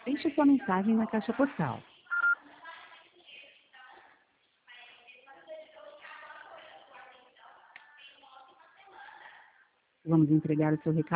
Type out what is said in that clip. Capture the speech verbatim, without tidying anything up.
Deixe sua mensagem na caixa postal. Vamos entregar o seu recado.